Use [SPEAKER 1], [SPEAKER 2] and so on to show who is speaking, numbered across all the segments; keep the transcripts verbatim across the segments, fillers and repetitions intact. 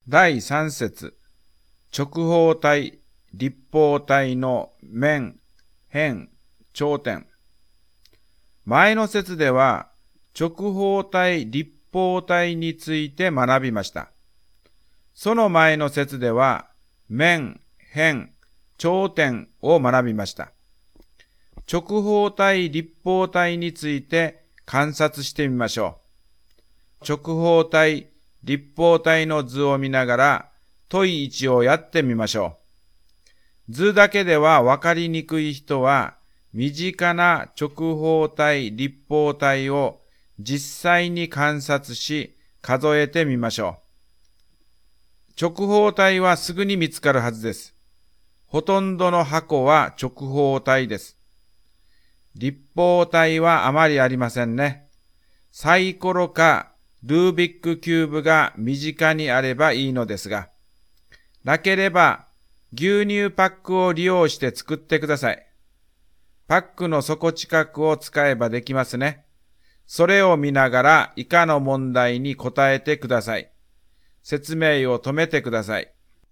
[SPEAKER 1] だいさん節、直方体、立方体の面、辺、頂点。前の節では、直方体、立方体について学びました。その前の節では、面、辺、頂点を学びました。直方体、立方体について観察してみましょう。直方体、立方体の図を見ながら問いいちをやってみましょう。図だけではわかりにくい人は、身近な直方体、立方体を実際に観察し数えてみましょう。直方体はすぐに見つかるはずです。ほとんどの箱は直方体です。立方体はあまりありませんね。サイコロかルービックキューブが身近にあればいいのですが、なければ牛乳パックを利用して作ってください。パックの底近くを使えばできますね。それを見ながら以下の問題に答えてください。説明を止めてください。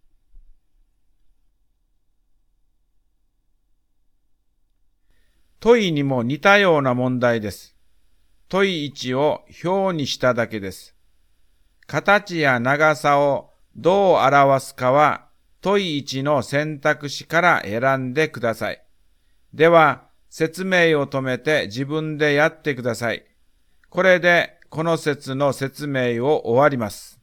[SPEAKER 1] 問いにも似たような問題です。問いいちを表にしただけです。形や長さをどう表すかは問いいちの選択肢から選んでください。では、説明を止めて自分でやってください。これでこの節の説明を終わります。